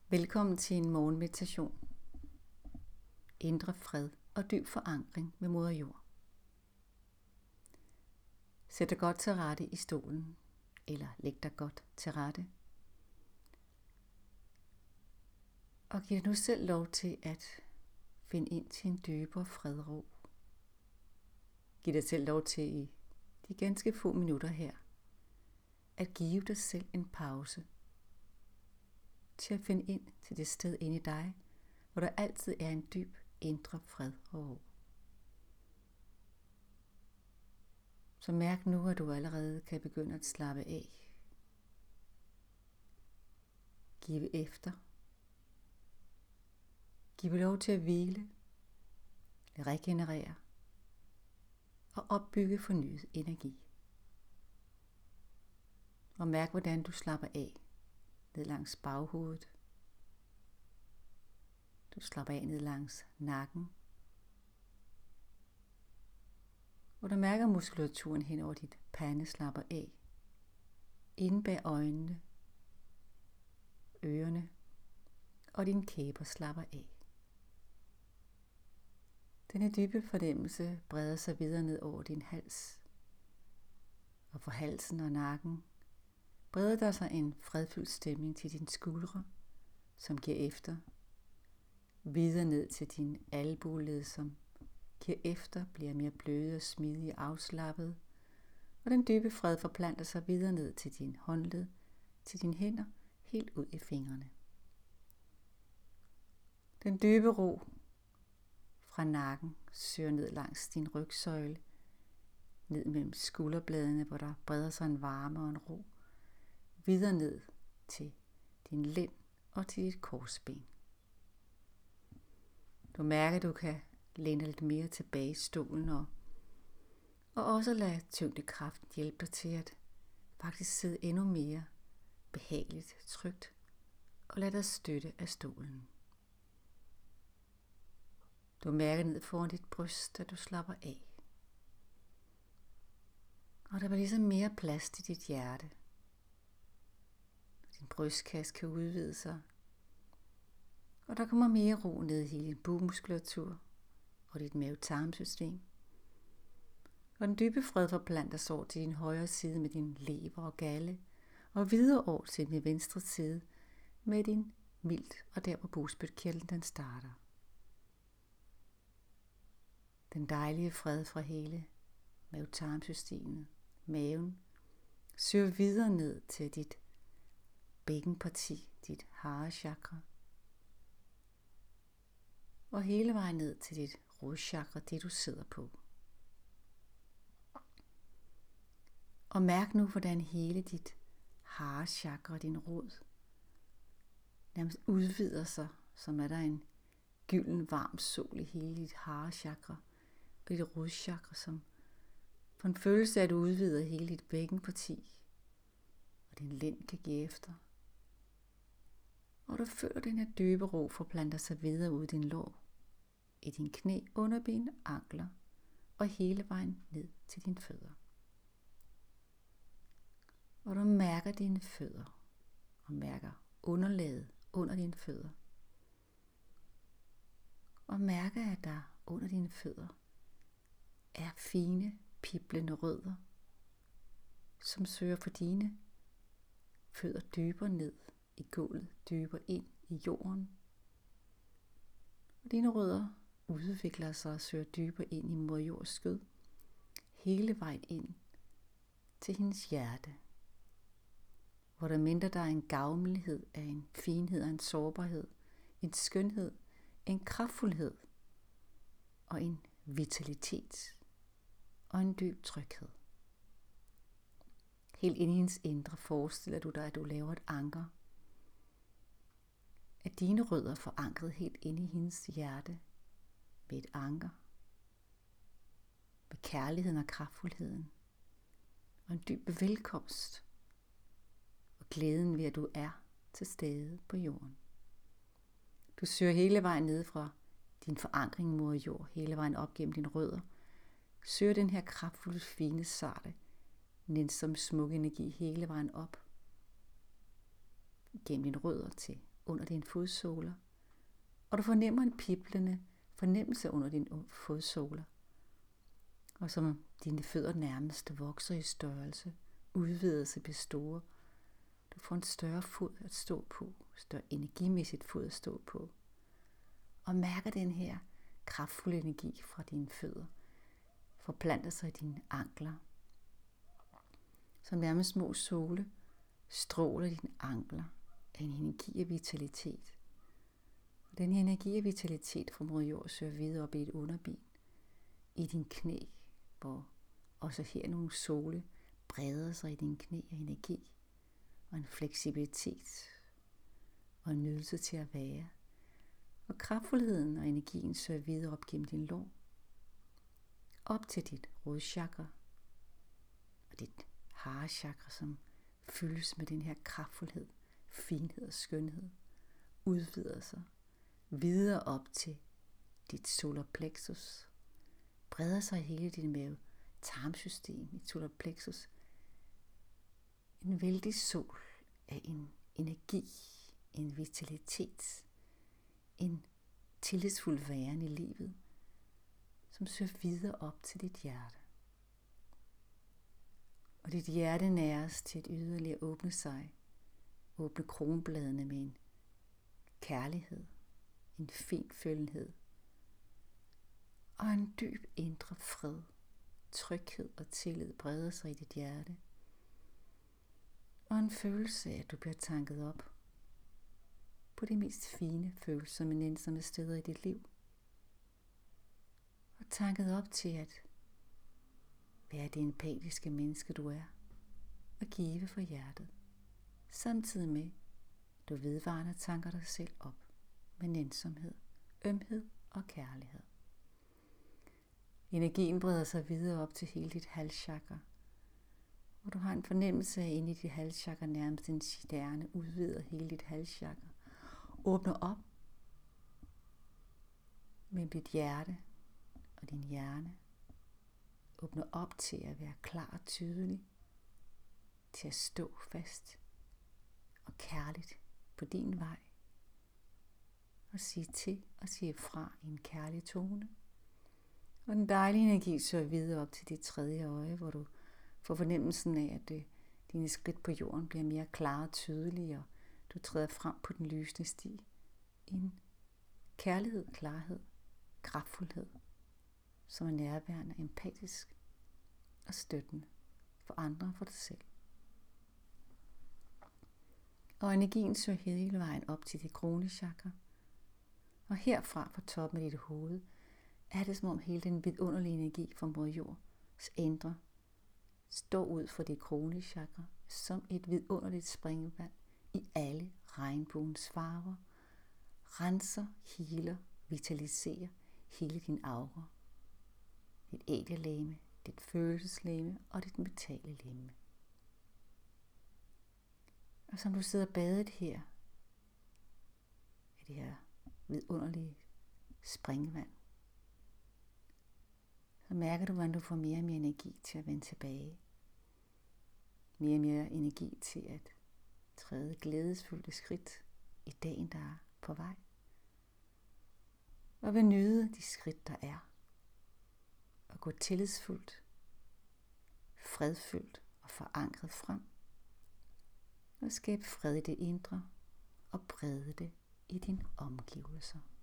Velkommen til en morgenmeditation. Indre fred og dyb forankring med Moder Jord. Sæt dig godt til rette i stolen, eller læg dig godt til rette. Og giv dig nu selv lov til at finde ind til en dybere fred og ro. Giv dig selv lov til i de ganske få minutter her, at give dig selv en pause til at finde ind til det sted inde i dig, hvor der altid er en dyb indre fred og ro. Så mærk nu, at du allerede kan begynde at slappe af. Give efter. Giv lov til at hvile, regenerere og opbygge fornyet energi. Og mærk, hvordan du slapper af ned langs baghovedet. Du slapper af ned langs nakken. Og du mærker muskulaturen hen over dit pande slapper af. Inde bag øjnene, ørerne og dine kæber slapper af. Denne dybe fornemmelse breder sig videre ned over din hals. Og fra halsen og nakken breder der sig en fredfyldt stemning til dine skuldre, som giver efter. Videre ned til din albueled, som giver efter, bliver mere bløde og smidige afslappet. Og den dybe fred forplanter sig videre ned til din håndled, til dine hænder, helt ud i fingrene. Den dybe ro fra nakken søger ned langs din rygsøjle, ned mellem skulderbladene, hvor der breder sig en varme og en ro, videre ned til din lænd og til dit korsben. Du mærker, at du kan læne lidt mere tilbage i stolen og også lade tyngdekraften hjælpe dig til at faktisk sidde endnu mere behageligt, trygt og lade dig støtte af stolen. Du mærker ned foran dit bryst, at du slapper af. Og der var ligesom mere plads til dit hjerte. Din brystkasse kan udvide sig. Og der kommer mere ro ned i hele din bugmuskulatur og dit mave-tarmsystem. Og den dybe fred forplanter sig over til din højre side med din lever og galle, og videre over til din venstre side med din milt, og der hvor bugspytkirtlen den starter. Den dejlige fred fra hele mave-tarmsystemet, maven, søger videre ned til dit bækkenparti, dit hare-chakra, og hele vejen ned til dit rodchakra, det du sidder på. Og mærk nu, hvordan hele dit hare-chakra, din rod, nærmest udvider sig, som er der en gylden varm sol i hele dit hare-chakra og dit rodchakra, som får en følelse af, at du udvider hele dit bækkenparti, og din lænd kan give efter. Og du føler den her dybe ro forplanter sig videre ud i din lår, i din knæ, underben, ankler og hele vejen ned til dine fødder. Og du mærker dine fødder og mærker underlaget under dine fødder. Og mærker, at der under dine fødder er fine, piblende rødder, som søger for dine fødder dybere ned i gulvet, dybere ind i jorden. Og dine rødder udvikler sig og søger dybere ind i Moder Jords skød, hele vejen ind til hendes hjerte, hvor der mindre der er en gavmildhed af en finhed og en sårbarhed, en skønhed, en kraftfuldhed og en vitalitet og en dyb tryghed. Helt inde i hendes indre forestiller du dig, at du laver et anker, at dine rødder er forankret helt inde i hendes hjerte med et anker, med kærligheden og kraftfuldheden og en dyb velkomst og glæden ved, at du er til stede på jorden. Du søger hele vejen ned fra din forankring mod jord, hele vejen op gennem dine rødder. Søger den her kraftfulde, fine, sarte, nænsomme, smukke energi hele vejen op gennem dine rødder til under dine fodsåler, og du fornemmer en piblende fornemmelse under dine fodsåler, og som dine fødder nærmest vokser i størrelse, udvider sig, bliver store. Du får en større fod at stå på, større energimæssigt fod at stå på, og mærker den her kraftfulde energi fra dine fødder, forplanter sig i dine ankler, som nærmest små sole stråler dine ankler af en energi og vitalitet. Og den her energi og vitalitet fra moder jord søger videre op i et underben, i din knæ, hvor også her nogle sole breder sig i dine knæ af energi, og en fleksibilitet og en nydelse til at være. Og kraftfuldheden og energien søger videre op gennem din lår, op til dit rodchakra og dit harechakra, som fyldes med den her kraftfuldhed, finhed og skønhed, udvider sig videre op til dit solarplexus, breder sig i hele dit mave-tarmsystem, i solarplexus, en vældig sol af en energi, en vitalitet, en tillidsfuld væren i livet, som søger videre op til dit hjerte. Og dit hjerte næres til at yderligere åbne sig, åbne kronbladene med en kærlighed, en finfølenhed og en dyb indre fred, tryghed og tillid breder sig i dit hjerte. Og en følelse af, at du bliver tanket op på de mest fine følelser, men ensomme steder i dit liv. Og tanket op til at være det empatiske menneske, du er, og give for hjertet, samtidig med, at du vedvarende tanker dig selv op med nænsomhed, ømhed og kærlighed. Energien breder sig videre op til hele dit halschakra, hvor du har en fornemmelse af, inde i dit halschakra, nærmest en stjerne, udvider hele dit halschakra, åbner op med dit hjerte og din hjerne, åbner op til at være klar og tydelig, til at stå fast og kærligt på din vej, og sige til og sige fra i en kærlig tone. Og den dejlige energi søger videre op til dit tredje øje, hvor du får fornemmelsen af, at dine skridt på jorden bliver mere klare og tydelige, og du træder frem på den lysende sti i en kærlighed, klarhed, kraftfuldhed, som er nærværende, empatisk og støttende for andre og for dig selv. Og energien søger hele vejen op til dit kronechakra, og herfra fra toppen af dit hoved er det som om hele den vidunderlige energi fra moder jords indre står ud for dit kronechakra som et vidunderligt springvand i alle regnbuens farver, renser, healer, vitaliserer hele din aura, dit æglelegeme, dit følelseslegeme og dit mentale legeme. Og som du sidder badet her, i det her vidunderlige springvand, så mærker du, hvordan du får mere og mere energi til at vende tilbage. Mere og mere energi til at træde glædesfulde skridt i dagen, der er på vej. Og vil nyde de skridt, der er. Og gå tillidsfuldt, fredfyldt og forankret frem. Og skabe fred i det indre og brede det i dine omgivelser.